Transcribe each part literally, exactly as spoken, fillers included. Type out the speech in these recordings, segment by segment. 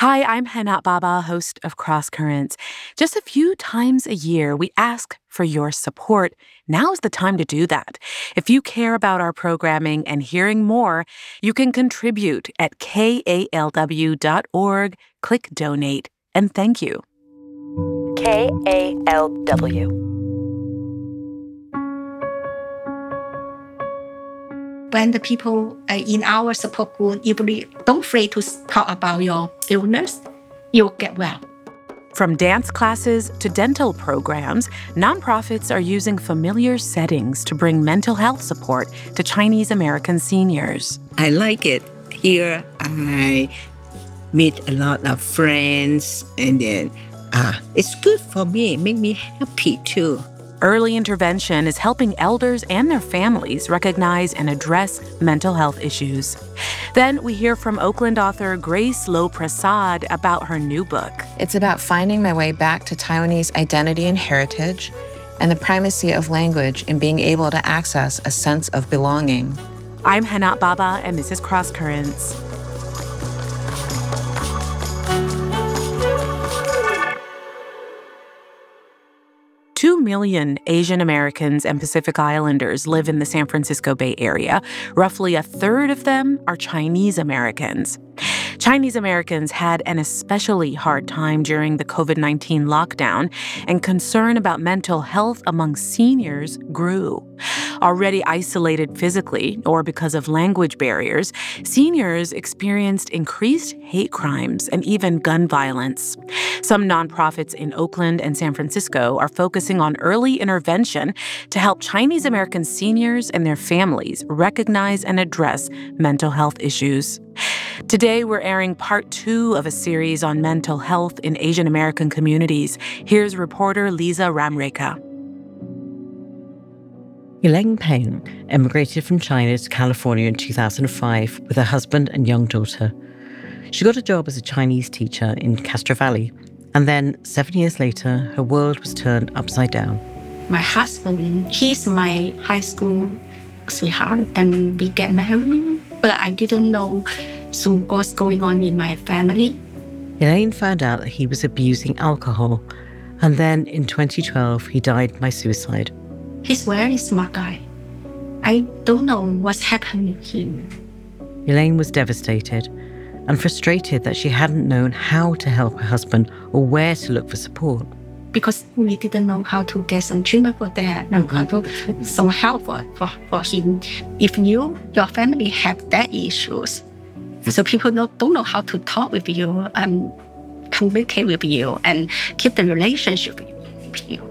Hi, I'm Hana Baba, host of Cross Currents. Just a few times a year, we ask for your support. Now's the time to do that. If you care about our programming and hearing more, you can contribute at K A L W dot org. Click donate, and thank you. K A L W. When the people uh, in our support group, if you don't afraid to talk about your illness, you'll get well. From dance classes to dental programs, nonprofits are using familiar settings to bring mental health support to Chinese American seniors. I like it. Here I meet a lot of friends, and then uh, it's good for me. It makes me happy too. Early intervention is helping elders and their families recognize and address mental health issues. Then we hear from Oakland author Grace Loh Prasad about her new book. It's about finding my way back to Taiwanese identity and heritage and the primacy of language in being able to access a sense of belonging. I'm Hana Baba, and this is Cross Currents. Two million Asian Americans and Pacific Islanders live in the San Francisco Bay Area. Roughly a third of them are Chinese Americans. Chinese Americans had an especially hard time during the covid nineteen lockdown, and concern about mental health among seniors grew. Already isolated physically or because of language barriers, seniors experienced increased hate crimes and even gun violence. Some nonprofits in Oakland and San Francisco are focusing on early intervention to help Chinese American seniors and their families recognize and address mental health issues. Today, we're airing part two of a series on mental health in Asian American communities. Here's reporter Lisa Ramreka. Elaine Peng emigrated from China to California in two thousand five with her husband and young daughter. She got a job as a Chinese teacher in Castro Valley, and then, seven years later, her world was turned upside down. My husband, he's my high school sweetheart, and we get married, but I didn't know so what's going on in my family. Elaine found out that he was abusing alcohol, and then in twenty twelve, he died by suicide. He's a very smart guy. I don't know what's happened to him. Elaine was devastated and frustrated that she hadn't known how to help her husband or where to look for support. Because we didn't know how to get some treatment for that and how to some help for, for, for him. If you, your family have that issues, so people don't, don't know how to talk with you and communicate with you and keep the relationship with you.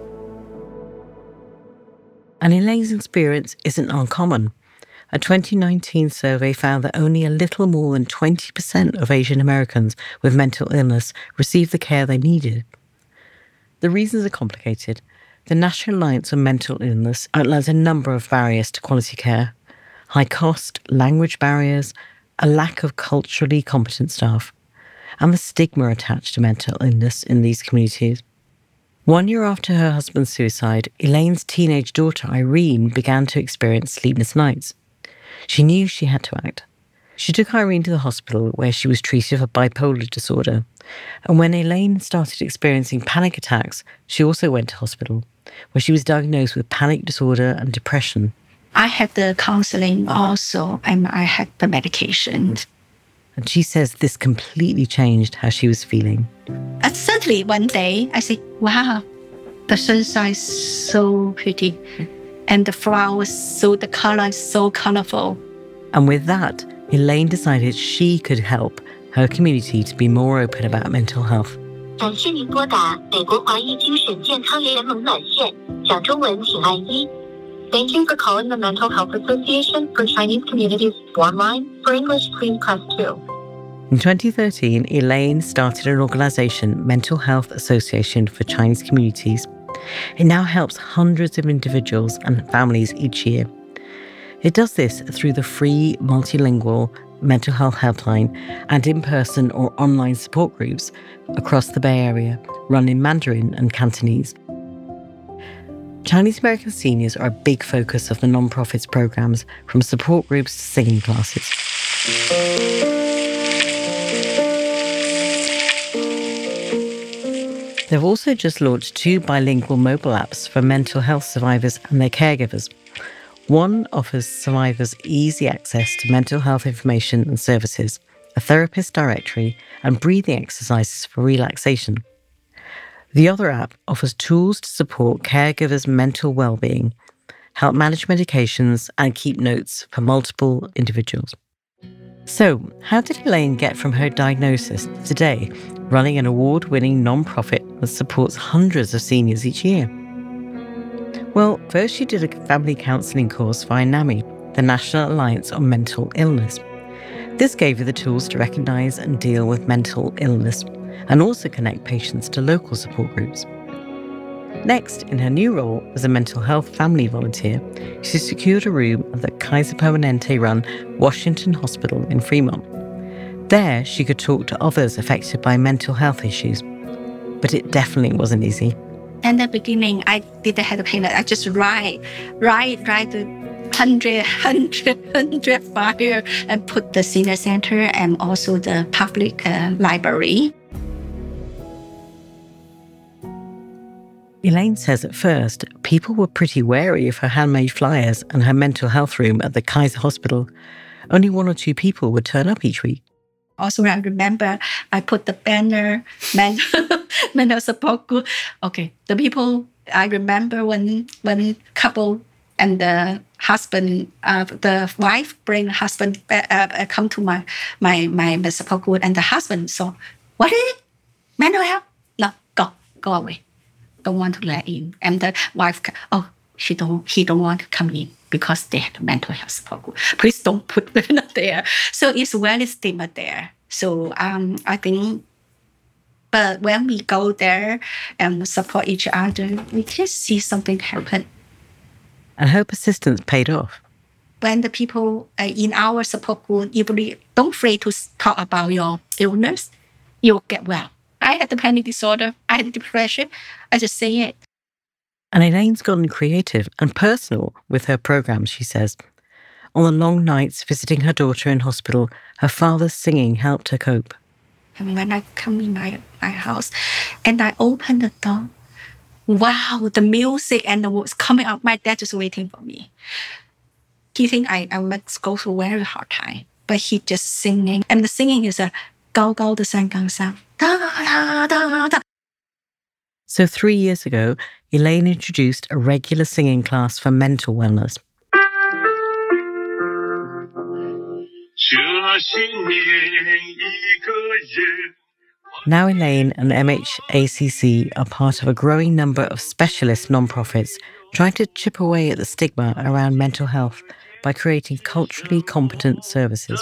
And Elaine's experience isn't uncommon. A twenty nineteen survey found that only a little more than twenty percent of Asian Americans with mental illness received the care they needed. The reasons are complicated. The National Alliance on Mental Illness outlines a number of barriers to quality care: high cost, language barriers, a lack of culturally competent staff, and the stigma attached to mental illness in these communities. One year after her husband's suicide, Elaine's teenage daughter Irene began to experience sleepless nights. She knew she had to act. She took Irene to the hospital where she was treated for bipolar disorder. And when Elaine started experiencing panic attacks, she also went to hospital, where she was diagnosed with panic disorder and depression. I had the counseling also, and I had the medication. And she says this completely changed how she was feeling. And suddenly one day, I said, wow, the sunshine is so pretty. And the flowers, so the color is so colorful. And with that, Elaine decided she could help her community to be more open about mental health. 感谢您拨打美国华裔精神健康联盟暖线，讲中文请按一。Thank you for calling the Mental Health Association for Chinese Communities Online. For English, please press two. In twenty thirteen, Elaine started an organisation, Mental Health Association for Chinese Communities. It now helps hundreds of individuals and families each year. It does this through the free multilingual mental health helpline and in-person or online support groups across the Bay Area, run in Mandarin and Cantonese. Chinese American seniors are a big focus of the non-profit's programs, from support groups to singing classes. They've also just launched two bilingual mobile apps for mental health survivors and their caregivers. One offers survivors easy access to mental health information and services, a therapist directory, and breathing exercises for relaxation. The other app offers tools to support caregivers' mental well-being, help manage medications, and keep notes for multiple individuals. So, how did Elaine get from her diagnosis to today, running an award-winning non-profit that supports hundreds of seniors each year? Well, first she did a family counselling course via NAMI, the National Alliance on Mental Illness. This gave her the tools to recognise and deal with mental illness, and also connect patients to local support groups. Next, in her new role as a mental health family volunteer, she secured a room at the Kaiser Permanente-run Washington Hospital in Fremont. There, she could talk to others affected by mental health issues. But it definitely wasn't easy. In the beginning, I didn't have a pen. I just write, write, write the hundred, hundred, hundred file and put the senior center and also the public uh, library. Elaine says at first, people were pretty wary of her handmade flyers and her mental health room at the Kaiser Hospital. Only one or two people would turn up each week. Also, I remember I put the banner, mental, mental support group. Okay, the people, I remember when when couple and the husband, uh, the wife bring husband uh, uh, come to my, my, my support group, and the husband, so, what is it? Mental health? No, go, go away. Don't want to let in. And the wife, oh, she don't, he don't want to come in because they have a mental health support group. Please don't put them there. So it's very stigma there. So um, I think, but when we go there and support each other, we can see something happen. And her persistence paid off. When the people uh, in our support group, if you don't afraid to talk about your illness, you'll get well. I had the panic disorder. I had depression. I just say it. And Elaine's gotten creative and personal with her programs, she says. On the long nights visiting her daughter in hospital, her father's singing helped her cope. And when I come in my, my house and I open the door, wow, the music and the words coming out, my dad is waiting for me. He think I, I must go through a very hard time, but he just singing. And the singing is a 高高的山岗上, da, da, da, da. So three years ago, Elaine introduced a regular singing class for mental wellness. Now Elaine and M H A C C are part of a growing number of specialist nonprofits trying to chip away at the stigma around mental health by creating culturally competent services.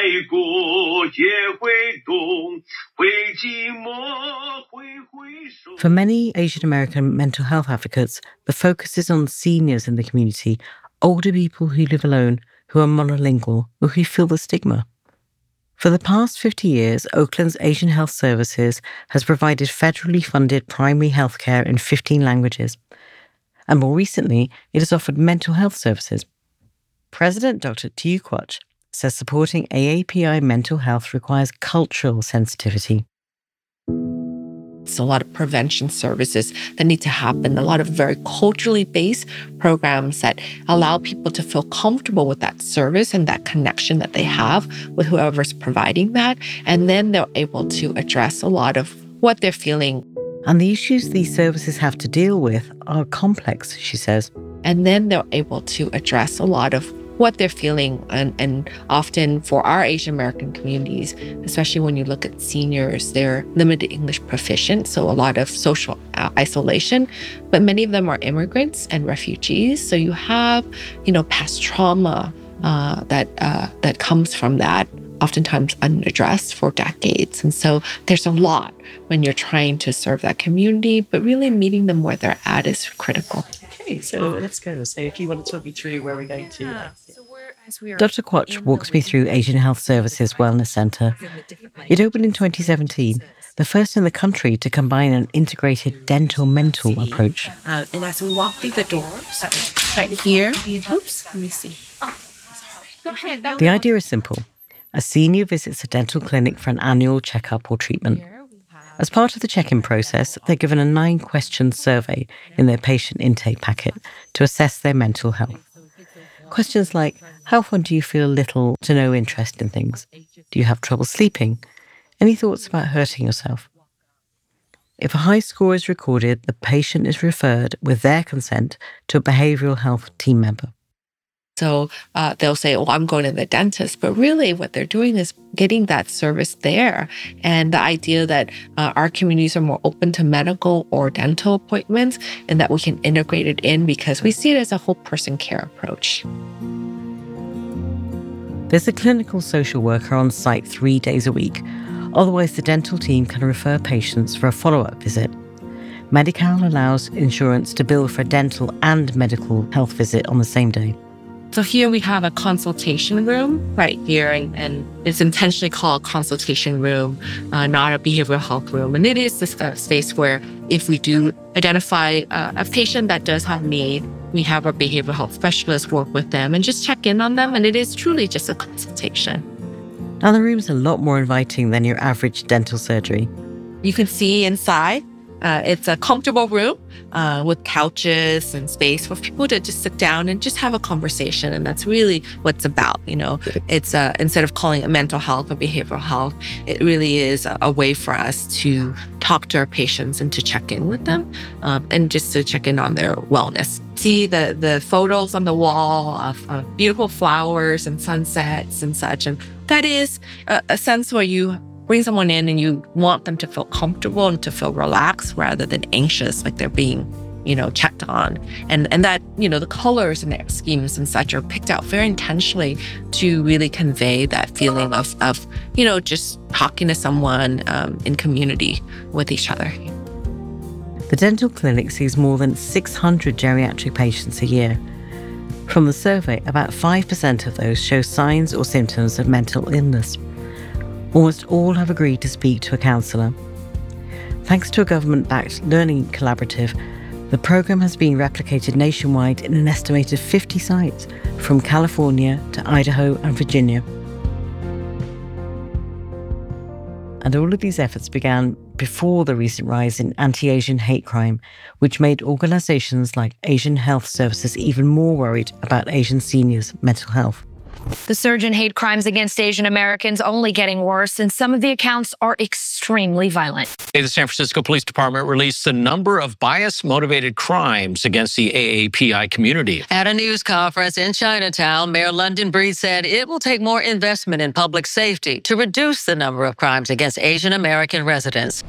For many Asian American mental health advocates, the focus is on seniors in the community, older people who live alone, who are monolingual, or who feel the stigma. For the past fifty years, Oakland's Asian Health Services has provided federally funded primary health care in fifteen languages. And more recently, it has offered mental health services. President Doctor Tiu Quach says supporting A A P I mental health requires cultural sensitivity. It's a lot of prevention services that need to happen, a lot of very culturally based programs that allow people to feel comfortable with that service and that connection that they have with whoever's providing that. And then they're able to address a lot of what they're feeling. And the issues these services have to deal with are complex, she says. And then they're able to address a lot of what they're feeling. And, and often for our Asian American communities, especially when you look at seniors, they're limited English proficient, so a lot of social isolation. But many of them are immigrants and refugees. So you have, you know, past trauma uh, that uh, that comes from that, oftentimes unaddressed for decades. And so there's a lot when you're trying to serve that community, but really meeting them where they're at is critical. Okay, so let's go. So if you want to talk me through where we're going to. Yeah. So we're, as we are Doctor Quach walks me through Asian Health Services Wellness Centre. It opened in twenty seventeen, the first in the country to combine an integrated dental-mental approach. Uh, and as we walk through the door, so right here, oops, let me see. Oh, go ahead. The idea is simple. A senior visits a dental clinic for an annual checkup or treatment. As part of the check-in process, they're given a nine-question survey in their patient intake packet to assess their mental health. Questions like, how often do you feel little to no interest in things? Do you have trouble sleeping? Any thoughts about hurting yourself? If a high score is recorded, the patient is referred, with their consent, to a behavioural health team member. So uh, they'll say, oh, I'm going to the dentist. But really what they're doing is getting that service there. And the idea that uh, our communities are more open to medical or dental appointments and that we can integrate it in because we see it as a whole person care approach. There's a clinical social worker on site three days a week. Otherwise, the dental team can refer patients for a follow-up visit. Medi-Cal allows insurance to bill for a dental and medical health visit on the same day. So here we have a consultation room right here, and, and it's intentionally called consultation room, uh, not a behavioral health room. And it is this uh, space where if we do identify uh, a patient that does have need, we have our behavioral health specialists work with them and just check in on them. And it is truly just a consultation. Now, the room's a lot more inviting than your average dental surgery. You can see inside. Uh, it's a comfortable room uh, with couches and space for people to just sit down and just have a conversation. And that's really what it's about. You know, it's uh, instead of calling it mental health or behavioral health, it really is a, a way for us to talk to our patients and to check in with them um, and just to check in on their wellness. See the, the photos on the wall of, of beautiful flowers and sunsets and such. And that is a, a sense where you bring someone in and you want them to feel comfortable and to feel relaxed rather than anxious, like they're being, you know, checked on. And and that, you know, the colors and the schemes and such are picked out very intentionally to really convey that feeling of, of you know, just talking to someone um, in community with each other. The dental clinic sees more than six hundred geriatric patients a year. From the survey, about five percent of those show signs or symptoms of mental illness. Almost all have agreed to speak to a counsellor. Thanks to a government-backed learning collaborative, the program has been replicated nationwide in an estimated fifty sites, from California to Idaho and Virginia. And all of these efforts began before the recent rise in anti-Asian hate crime, which made organisations like Asian Health Services even more worried about Asian seniors' mental health. The surge in hate crimes against Asian Americans only getting worse, and some of the accounts are extremely violent. Today, the San Francisco Police Department released the number of bias-motivated crimes against the A A P I community. At a news conference in Chinatown, Mayor London Breed said it will take more investment in public safety to reduce the number of crimes against Asian American residents.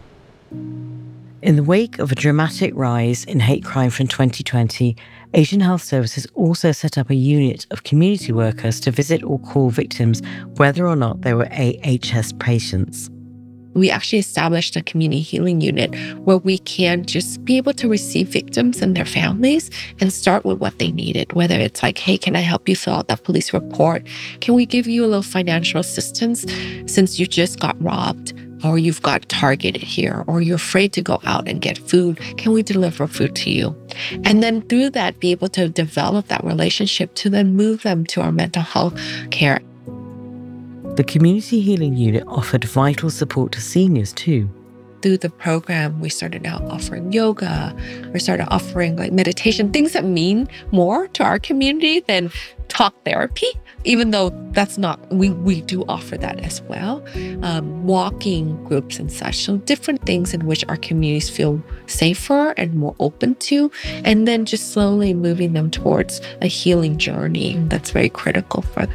In the wake of a dramatic rise in hate crime from twenty twenty, Asian Health Services also set up a unit of community workers to visit or call victims, whether or not they were A H S patients. We actually established a community healing unit where we can just be able to receive victims and their families and start with what they needed, whether it's like, hey, can I help you fill out that police report? Can we give you a little financial assistance since you just got robbed? Or you've got targeted here, or you're afraid to go out and get food. Can we deliver food to you? And then through that, be able to develop that relationship to then move them to our mental health care. The Community Healing Unit offered vital support to seniors too. Through the program, we started out offering yoga. We started offering like meditation, things that mean more to our community than talk therapy, even though that's not, we, we do offer that as well. Um, walking groups and such. So different things in which our communities feel safer and more open to, and then just slowly moving them towards a healing journey that's very critical for them.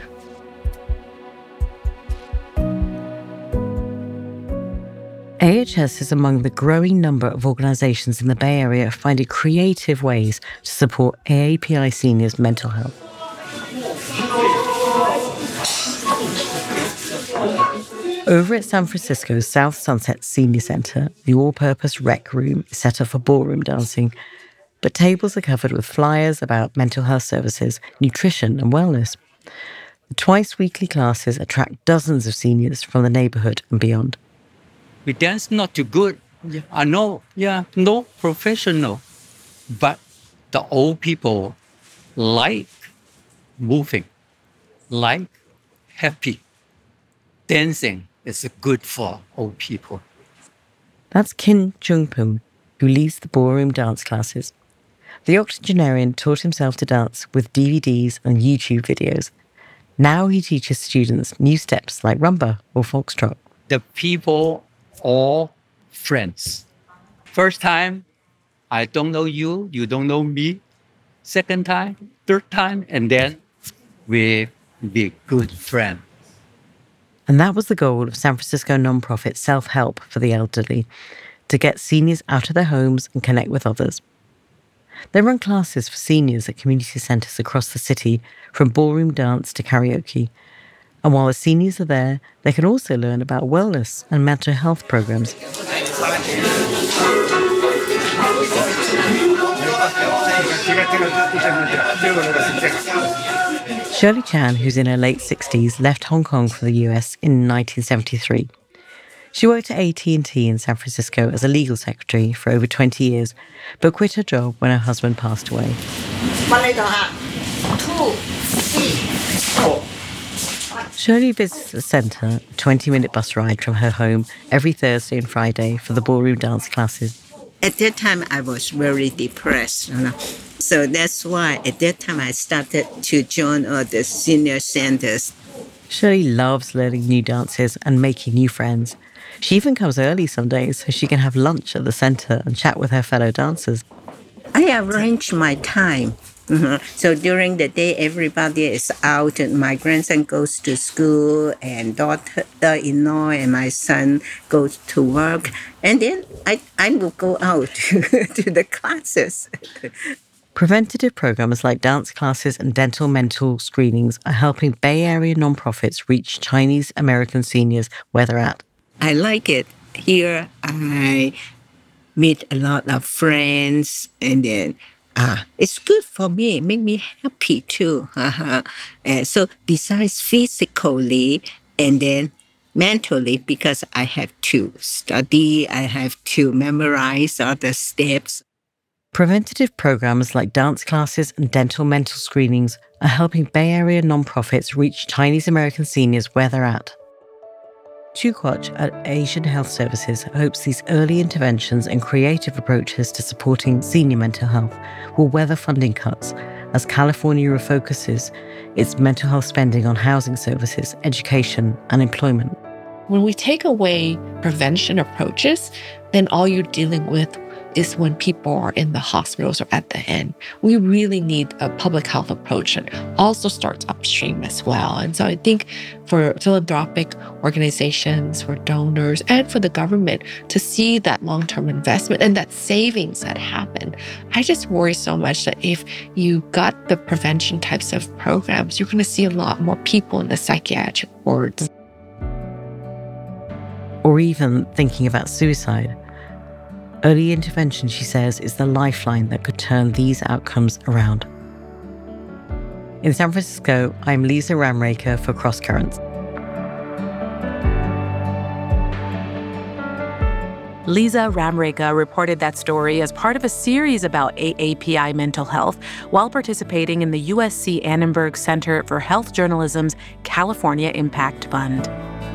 A H S is among the growing number of organisations in the Bay Area finding creative ways to support A A P I seniors' mental health. Over at San Francisco's South Sunset Senior Center, the all-purpose rec room is set up for ballroom dancing, but tables are covered with flyers about mental health services, nutrition and wellness. The twice-weekly classes attract dozens of seniors from the neighborhood and beyond. We dance not too good. Yeah. I know, yeah, no professional. But the old people like moving, like happy. Dancing is good for old people. That's Kim Jung-pum, who leads the ballroom dance classes. The octogenarian taught himself to dance with D V Ds and YouTube videos. Now he teaches students new steps like rumba or foxtrot. The people all friends. First time, I don't know you, you don't know me. Second time, third time, and then we be good friends. And that was the goal of San Francisco nonprofit Self-Help for the Elderly, to get seniors out of their homes and connect with others. They run classes for seniors at community centres across the city, from ballroom dance to karaoke. And while the seniors are there, they can also learn about wellness and mental health programs. Shirley Chan, who's in her late sixties, left Hong Kong for the U S in nineteen seventy-three. She worked at A T and T in San Francisco as a legal secretary for over twenty years, but quit her job when her husband passed away. Shirley visits the centre, a twenty-minute bus ride from her home, every Thursday and Friday for the ballroom dance classes. At that time, I was very depressed, you know. So that's why at that time I started to join all the senior centers. Shirley loves learning new dances and making new friends. She even comes early some days so she can have lunch at the centre and chat with her fellow dancers. I arrange my time. Mm-hmm. So during the day, everybody is out, and my grandson goes to school, and daughter-in-law and my son goes to work. And then I, I will go out to the classes. Preventative programs like dance classes and dental mental screenings are helping Bay Area nonprofits reach Chinese American seniors where they're at. I like it. Here I meet a lot of friends, and then uh, it's good for me. It makes me happy too. Uh-huh. Uh, so besides physically and then mentally, because I have to study, I have to memorize all the steps. Preventative programs like dance classes and dental mental screenings are helping Bay Area nonprofits reach Chinese American seniors where they're at. Chu Quach at Asian Health Services hopes these early interventions and creative approaches to supporting senior mental health will weather funding cuts as California refocuses its mental health spending on housing services, education, and employment. When we take away prevention approaches, then all you're dealing with is when people are in the hospitals or at the end. We really need a public health approach that also starts upstream as well. And so I think for philanthropic organizations, for donors, and for the government to see that long-term investment and that savings that happen, I just worry so much that if you got the prevention types of programs, you're going to see a lot more people in the psychiatric wards. Or even thinking about suicide. Early intervention, she says, is the lifeline that could turn these outcomes around. In San Francisco, I'm Lisa Ramraker for Cross Currents. Lisa Ramraker reported that story as part of a series about A A P I mental health while participating in the U S C Annenberg Center for Health Journalism's California Impact Fund.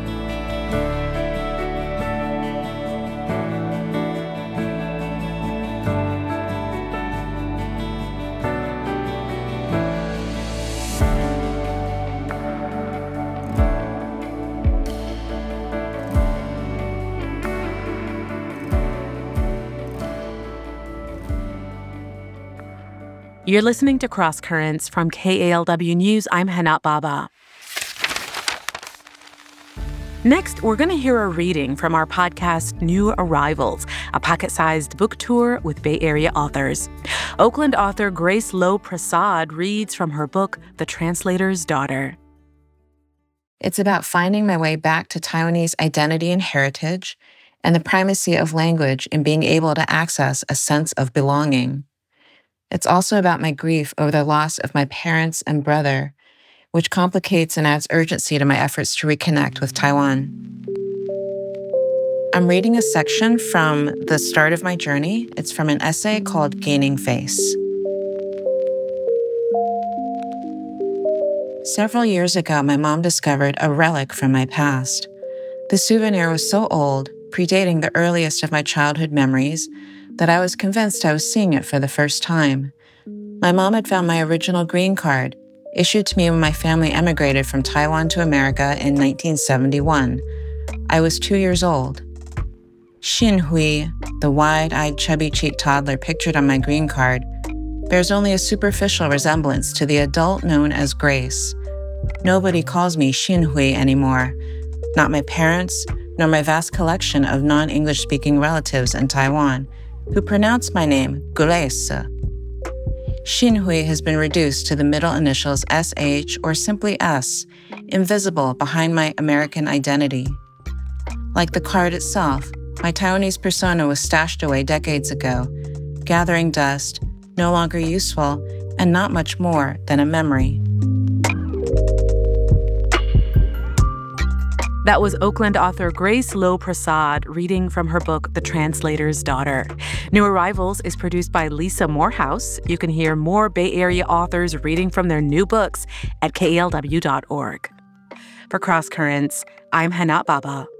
You're listening to Cross Currents from K A L W News. I'm Hanat Baba. Next, we're going to hear a reading from our podcast, New Arrivals, a pocket-sized book tour with Bay Area authors. Oakland author Grace Lowe Prasad reads from her book, The Translator's Daughter. It's about finding my way back to Taiwanese identity and heritage and the primacy of language in being able to access a sense of belonging. It's also about my grief over the loss of my parents and brother, which complicates and adds urgency to my efforts to reconnect with Taiwan. I'm reading a section from the start of my journey. It's from an essay called Gaining Face. Several years ago, my mom discovered a relic from my past. The souvenir was so old, predating the earliest of my childhood memories, that I was convinced I was seeing it for the first time. My mom had found my original green card, issued to me when my family emigrated from Taiwan to America in nineteen seventy-one. I was two years old. Xin Hui, the wide-eyed, chubby-cheeked toddler pictured on my green card, bears only a superficial resemblance to the adult known as Grace. Nobody calls me Xin Hui anymore, not my parents, nor my vast collection of non-English-speaking relatives in Taiwan, who pronounce my name Grace. Xin Hui has been reduced to the middle initials S H or simply S, invisible behind my American identity. Like the card itself, my Taiwanese persona was stashed away decades ago, gathering dust, no longer useful, and not much more than a memory. That was Oakland author Grace Low Prasad reading from her book, The Translator's Daughter. New Arrivals is produced by Lisa Morehouse. You can hear more Bay Area authors reading from their new books at K E L W dot org. For Cross Currents, I'm Hana Baba.